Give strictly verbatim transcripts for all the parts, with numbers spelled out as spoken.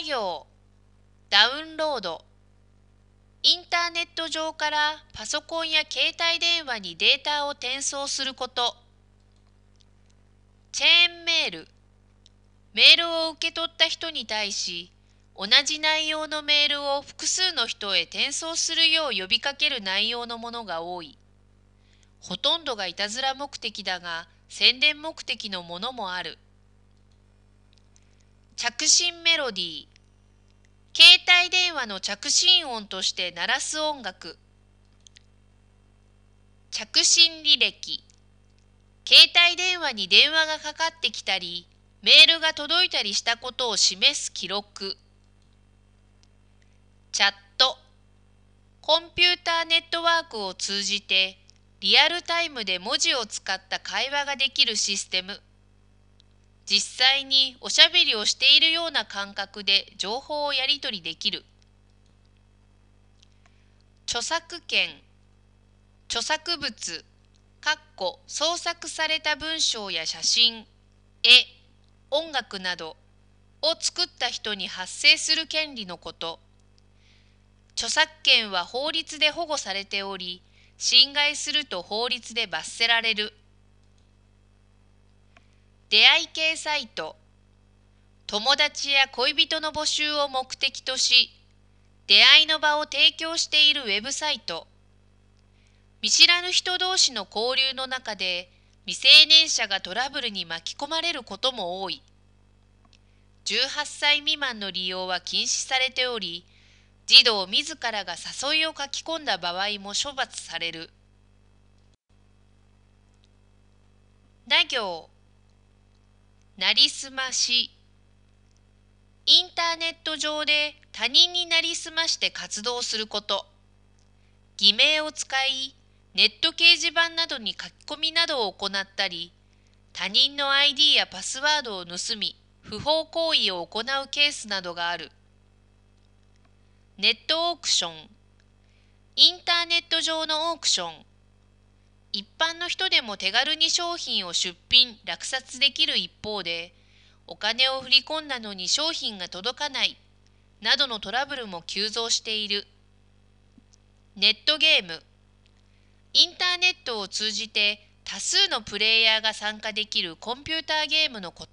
行、ダウンロード。インターネット上からパソコンや携帯電話にデータを転送すること。チェーンメール。メールを受け取った人に対し、同じ内容のメールを複数の人へ転送するよう呼びかける内容のものが多い。ほとんどがいたずら目的だが、宣伝目的のものもある。着信メロディー。携帯電話の着信音として鳴らす音楽。着信履歴。携帯電話に電話がかかってきたり、メールが届いたりしたことを示す記録。チャット。コンピューターネットワークを通じて、リアルタイムで文字を使った会話ができるシステム。実際におしゃべりをしているような感覚で情報をやり取りできる。著作権。著作物、かっこ創作された文章や写真、絵、音楽などを作った人に発生する権利のこと。著作権は法律で保護されており、侵害すると法律で罰せられる。出会い系サイト。友達や恋人の募集を目的とし、出会いの場を提供しているウェブサイト。見知らぬ人同士の交流の中で、未成年者がトラブルに巻き込まれることも多い。じゅうはっさい未満の利用は禁止されており、児童自らが誘いを書き込んだ場合も処罰される。な行、なりすまし。インターネット上で他人になりすまして活動すること。偽名を使い、ネット掲示板などに書き込みなどを行ったり、他人の アイディー やパスワードを盗み、不法行為を行うケースなどがある。ネットオークション。インターネット上のオークション。一般の人でも手軽に商品を出品・落札できる一方で、お金を振り込んだのに商品が届かないなどのトラブルも急増している。ネットゲーム。インターネットを通じて多数のプレイヤーが参加できるコンピューターゲームのこと。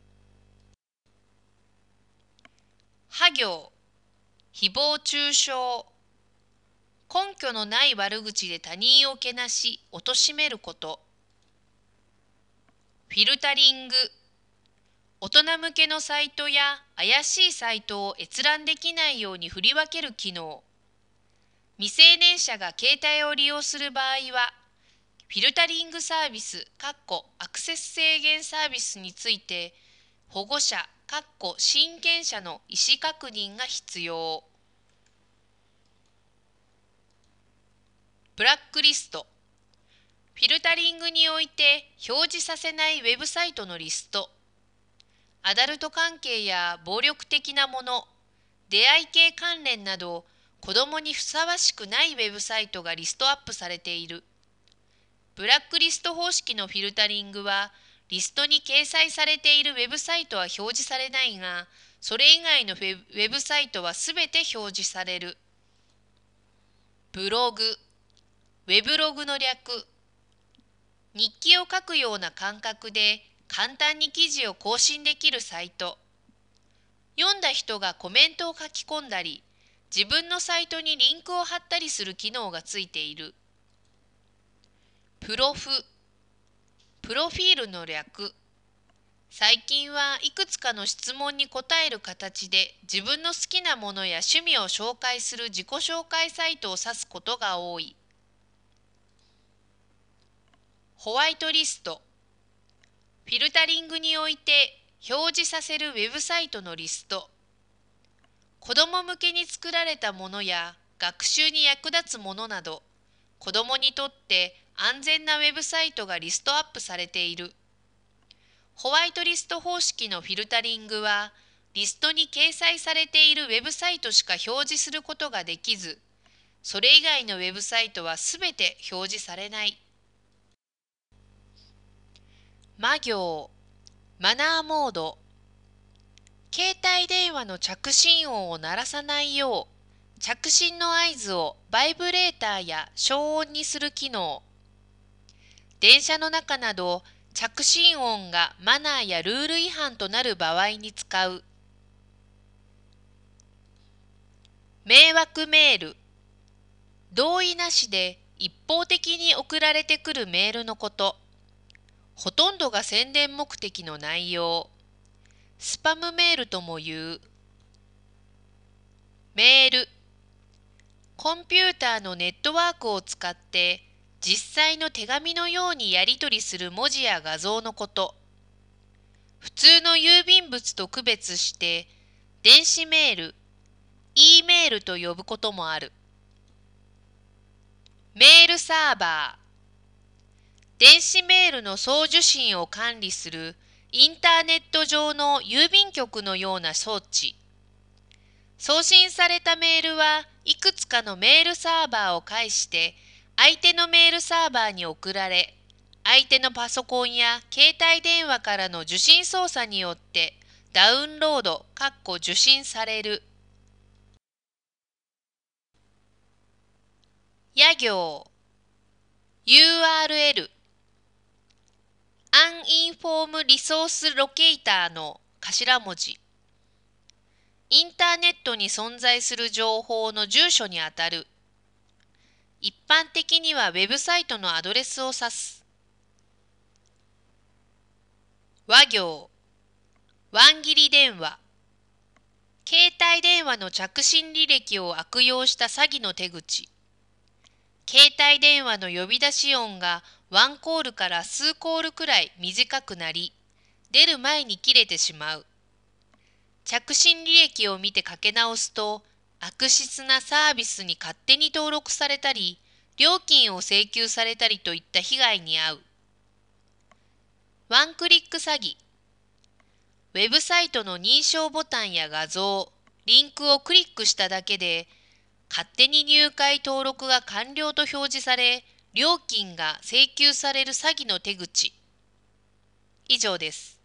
は行、誹謗中傷。根拠のない悪口で他人をけなし、貶めること。フィルタリング。大人向けのサイトや怪しいサイトを閲覧できないように振り分ける機能。未成年者が携帯を利用する場合は、フィルタリングサービス（アクセス制限サービス）について、保護者（親権者）の意思確認が必要。ブラックリスト。フィルタリングにおいて表示させないウェブサイトのリスト。アダルト関係や暴力的なもの、出会い系関連など、子どもにふさわしくないウェブサイトがリストアップされている。ブラックリスト方式のフィルタリングは、リストに掲載されているウェブサイトは表示されないが、それ以外のウェブサイトはすべて表示される。ブログ。ウェブログの略。日記を書くような感覚で簡単に記事を更新できるサイト。読んだ人がコメントを書き込んだり、自分のサイトにリンクを貼ったりする機能がついている。プロフ。プロフィールの略。最近はいくつかの質問に答える形で自分の好きなものや趣味を紹介する自己紹介サイトを指すことが多い。ホワイトリスト。フィルタリングにおいて表示させるウェブサイトのリスト。子ども向けに作られたものや学習に役立つものなど、子どもにとって安全なウェブサイトがリストアップされている。ホワイトリスト方式のフィルタリングは、リストに掲載されているウェブサイトしか表示することができず、それ以外のウェブサイトはすべて表示されない。マ行、マナーモード。 携帯電話の着信音を鳴らさないよう、着信の合図をバイブレーターや消音にする機能。電車の中など着信音がマナーやルール違反となる場合に使う。迷惑メール。同意なしで一方的に送られてくるメールのこと。ほとんどが宣伝目的の内容。スパムメールとも言う。メール。コンピューターのネットワークを使って実際の手紙のようにやり取りする文字や画像のこと。普通の郵便物と区別して電子メール、E メールと呼ぶこともある。メールサーバー。電子メールの送受信を管理するインターネット上の郵便局のような装置。送信されたメールはいくつかのメールサーバーを介して相手のメールサーバーに送られ、相手のパソコンや携帯電話からの受信操作によってダウンロード（受信される）。や行 ユーアールエル Uninformed Resource Locator の頭文字。インターネットに存在する情報の住所にあたる。一般的にはウェブサイトのアドレスを指す。和行ワン切り電話。携帯電話の着信履歴を悪用した詐欺の手口。携帯電話の呼び出し音がワンコールから数コールくらい短くなり、出る前に切れてしまう。着信履歴を見てかけ直すと、悪質なサービスに勝手に登録されたり、料金を請求されたりといった被害に遭う。ワンクリック詐欺。ウェブサイトの認証ボタンや画像、リンクをクリックしただけで、勝手に入会登録が完了と表示され、料金が請求される詐欺の手口。以上です。